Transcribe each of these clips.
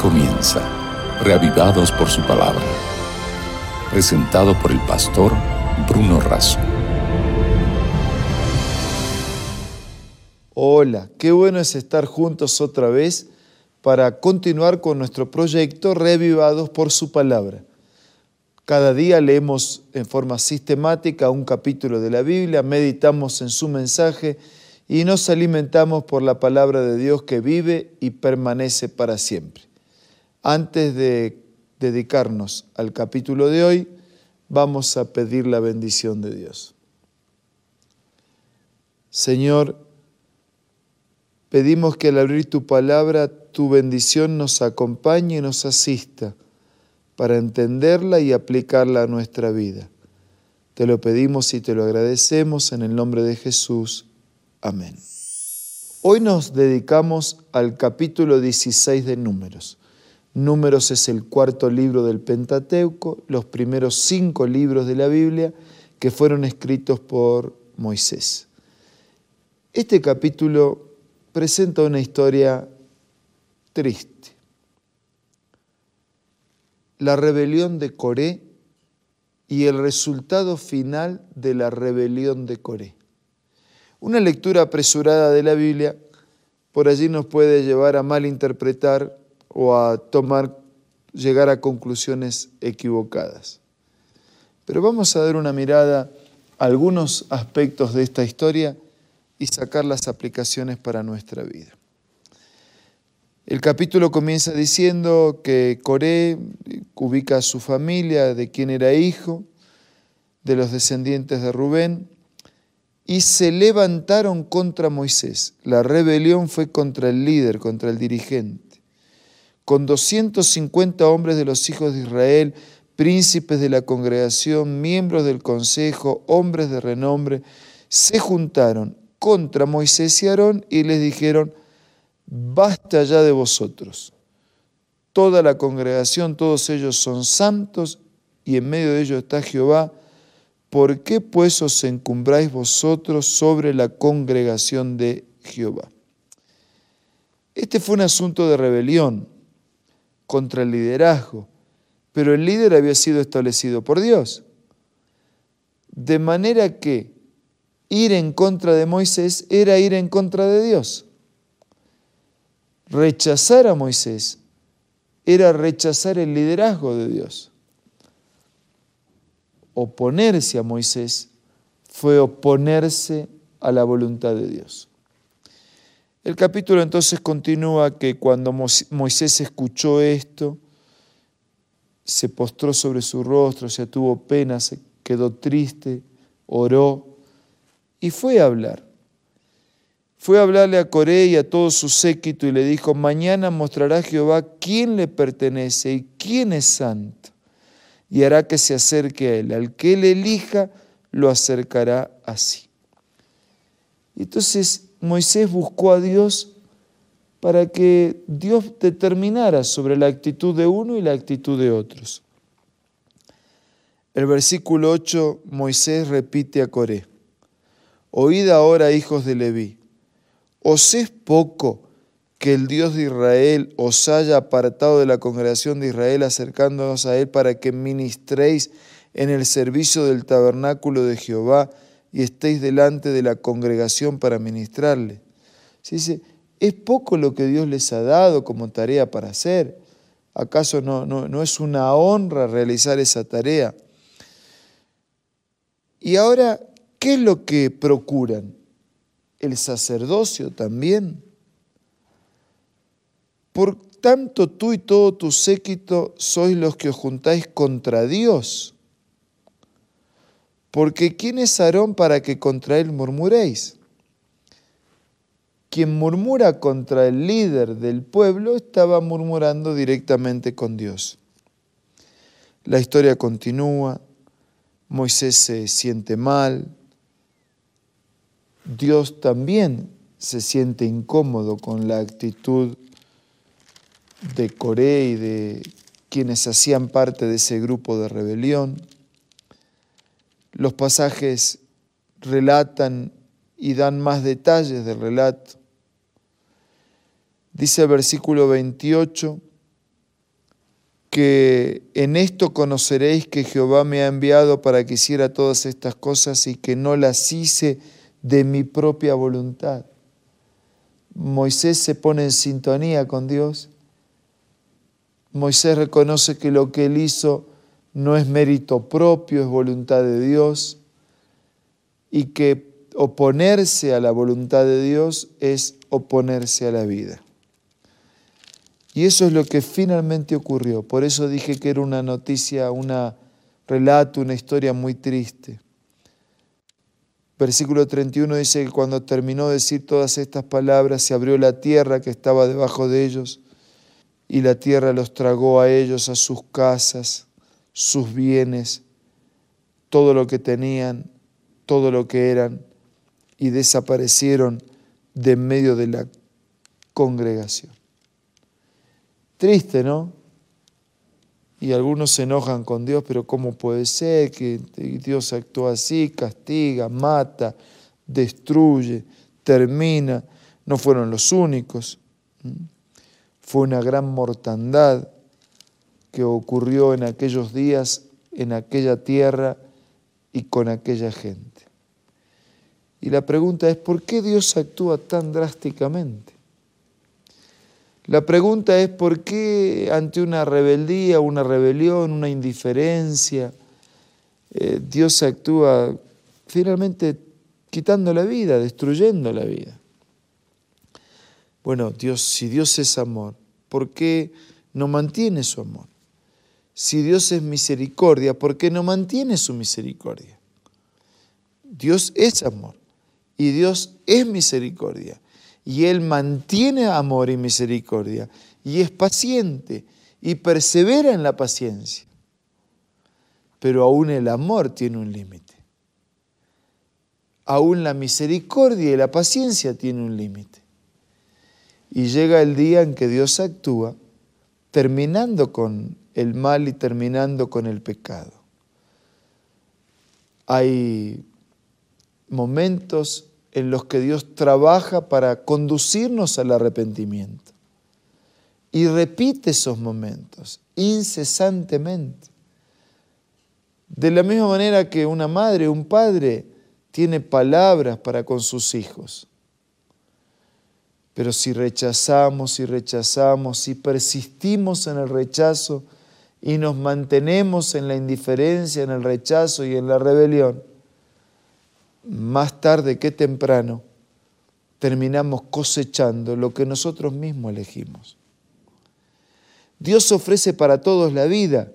comienza, reavivados por su palabra. Presentado por el pastor Bruno Razo. Hola, qué bueno es estar juntos otra vez para continuar con nuestro proyecto Reavivados por su palabra. Cada día leemos en forma sistemática un capítulo de la Biblia, meditamos en su mensaje y nos alimentamos por la palabra de Dios que vive y permanece para siempre. Antes de dedicarnos al capítulo de hoy, vamos a pedir la bendición de Dios. Señor, pedimos que al abrir tu palabra, tu bendición nos acompañe y nos asista para entenderla y aplicarla a nuestra vida. Te lo pedimos y te lo agradecemos en el nombre de Jesús. Amén. Hoy nos dedicamos al capítulo 16 de Números. Números es el cuarto libro del Pentateuco, los primeros 5 libros de la Biblia que fueron escritos por Moisés. Este capítulo presenta una historia triste. La rebelión de Coré y el resultado final de la rebelión de Coré. Una lectura apresurada de la Biblia por allí nos puede llevar a malinterpretar o a llegar a conclusiones equivocadas. Pero vamos a dar una mirada a algunos aspectos de esta historia y sacar las aplicaciones para nuestra vida. El capítulo comienza diciendo que Coré ubica a su familia, de quien era hijo, de los descendientes de Rubén, y se levantaron contra Moisés. La rebelión fue contra el líder, contra el dirigente. Con 250 hombres de los hijos de Israel, príncipes de la congregación, miembros del consejo, hombres de renombre, se juntaron contra Moisés y Aarón y les dijeron: basta ya de vosotros. Toda la congregación, todos ellos son santos y en medio de ellos está Jehová. ¿Por qué pues os encumbráis vosotros sobre la congregación de Jehová? Este fue un asunto de rebelión contra el liderazgo, pero el líder había sido establecido por Dios. De manera que ir en contra de Moisés era ir en contra de Dios. Rechazar a Moisés era rechazar el liderazgo de Dios. Oponerse a Moisés fue oponerse a la voluntad de Dios. El capítulo entonces continúa que cuando Moisés escuchó esto, se postró sobre su rostro, se tuvo pena, se quedó triste, oró y fue a hablar. Fue a hablarle a Coré y a todo su séquito y le dijo: mañana mostrará Jehová quién le pertenece y quién es santo, y hará que se acerque a él. Al que él elija, lo acercará así. Y entonces Moisés buscó a Dios para que Dios determinara sobre la actitud de uno y la actitud de otros. El versículo 8, Moisés repite a Coré: oíd ahora, hijos de Leví, ¿os es poco que el Dios de Israel os haya apartado de la congregación de Israel, acercándonos a él para que ministréis en el servicio del tabernáculo de Jehová y estéis delante de la congregación para ministrarle? Se dice, ¿es poco lo que Dios les ha dado como tarea para hacer? ¿Acaso no es una honra realizar esa tarea? Y ahora, ¿qué es lo que procuran? El sacerdocio también. Por tanto, tú y todo tu séquito sois los que os juntáis contra Dios. Porque ¿quién es Aarón para que contra él murmuréis? Quien murmura contra el líder del pueblo estaba murmurando directamente con Dios. La historia continúa. Moisés se siente mal. Dios también se siente incómodo con la actitud de Coré y de quienes hacían parte de ese grupo de rebelión. Los pasajes relatan y dan más detalles del relato. Dice el versículo 28, que en esto conoceréis que Jehová me ha enviado para que hiciera todas estas cosas y que no las hice de mi propia voluntad. Moisés se pone en sintonía con Dios. Moisés reconoce que lo que él hizo no es mérito propio, es voluntad de Dios, y que oponerse a la voluntad de Dios es oponerse a la vida. Y eso es lo que finalmente ocurrió. Por eso dije que era una noticia, un relato, una historia muy triste. Versículo 31 dice que cuando terminó de decir todas estas palabras, se abrió la tierra que estaba debajo de ellos, y la tierra los tragó a ellos, a sus casas, sus bienes, todo lo que tenían, todo lo que eran, y desaparecieron de en medio de la congregación. Triste, ¿no? Y algunos se enojan con Dios, pero ¿cómo puede ser que Dios actúa así? Castiga, mata, destruye, termina. No fueron los únicos. Fue una gran mortandad que ocurrió en aquellos días, en aquella tierra y con aquella gente. Y la pregunta es, ¿por qué Dios actúa tan drásticamente? La pregunta es, ¿por qué ante una rebeldía, una rebelión, una indiferencia, Dios actúa finalmente quitando la vida, destruyendo la vida? Bueno, si Dios es amor, ¿por qué no mantiene su amor? Si Dios es misericordia, ¿por qué no mantiene su misericordia? Dios es amor y Dios es misericordia. Y Él mantiene amor y misericordia, y es paciente, y persevera en la paciencia. Pero aún el amor tiene un límite. Aún la misericordia y la paciencia tienen un límite. Y llega el día en que Dios actúa, terminando con el mal y terminando con el pecado. Hay momentos en los que Dios trabaja para conducirnos al arrepentimiento. Y repite esos momentos incesantemente. De la misma manera que una madre, un padre, tiene palabras para con sus hijos. Pero si rechazamos y rechazamos, si persistimos en el rechazo y nos mantenemos en la indiferencia, en el rechazo y en la rebelión, más tarde que temprano terminamos cosechando lo que nosotros mismos elegimos. Dios ofrece para todos la vida.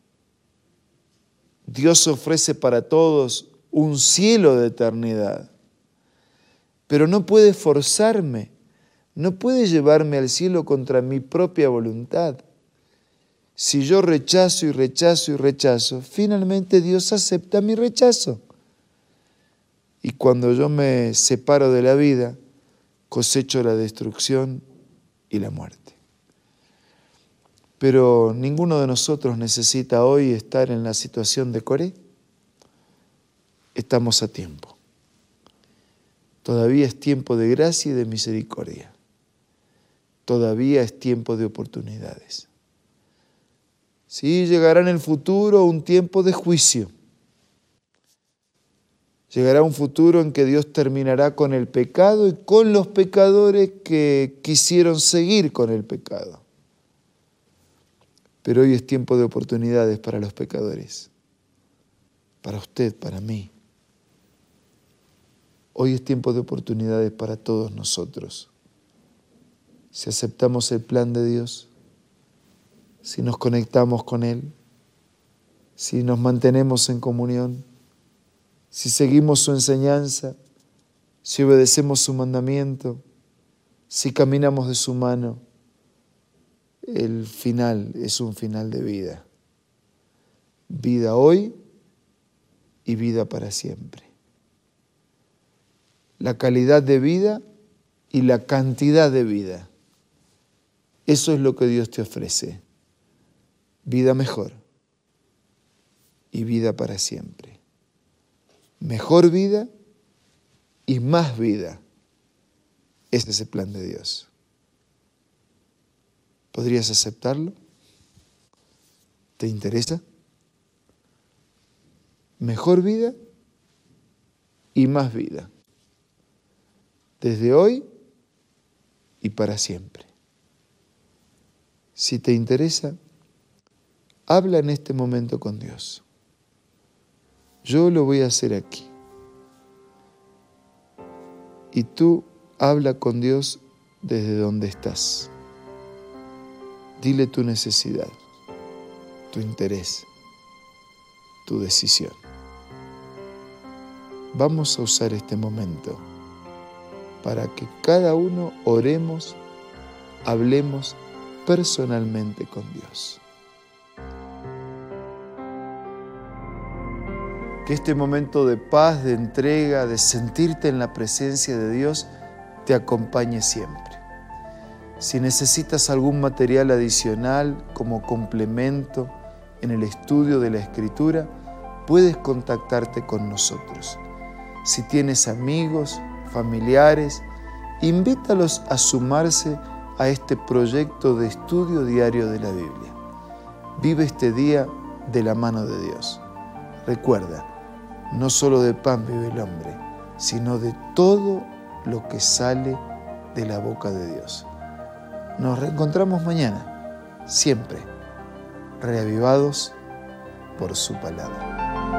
Dios ofrece para todos un cielo de eternidad. Pero no puede forzarme, no puede llevarme al cielo contra mi propia voluntad. Si yo rechazo y rechazo y rechazo, finalmente Dios acepta mi rechazo. Y cuando yo me separo de la vida, cosecho la destrucción y la muerte. Pero ninguno de nosotros necesita hoy estar en la situación de Coré. Estamos a tiempo. Todavía es tiempo de gracia y de misericordia. Todavía es tiempo de oportunidades. Sí, llegará en el futuro un tiempo de juicio. Llegará un futuro en que Dios terminará con el pecado y con los pecadores que quisieron seguir con el pecado. Pero hoy es tiempo de oportunidades para los pecadores, para usted, para mí. Hoy es tiempo de oportunidades para todos nosotros. Si aceptamos el plan de Dios, si nos conectamos con Él, si nos mantenemos en comunión, si seguimos su enseñanza, si obedecemos su mandamiento, si caminamos de su mano, el final es un final de vida. Vida hoy y vida para siempre. La calidad de vida y la cantidad de vida. Eso es lo que Dios te ofrece. Vida mejor y vida para siempre. Mejor vida y más vida. Ese es el plan de Dios. ¿Podrías aceptarlo? ¿Te interesa? Mejor vida y más vida. Desde hoy y para siempre. Si te interesa, habla en este momento con Dios. Yo lo voy a hacer aquí. Y tú habla con Dios desde donde estás. Dile tu necesidad, tu interés, tu decisión. Vamos a usar este momento para que cada uno oremos, hablemos personalmente con Dios. Que este momento de paz, de entrega, de sentirte en la presencia de Dios, te acompañe siempre. Si necesitas algún material adicional como complemento en el estudio de la Escritura, puedes contactarte con nosotros. Si tienes amigos, familiares, invítalos a sumarse a este proyecto de estudio diario de la Biblia. Vive este día de la mano de Dios. Recuerda, no solo de pan vive el hombre, sino de todo lo que sale de la boca de Dios. Nos reencontramos mañana, siempre reavivados por su palabra.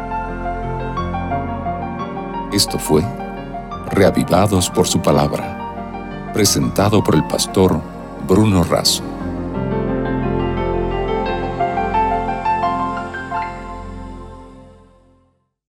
Esto fue Reavivados por su palabra, presentado por el pastor Bruno Razo.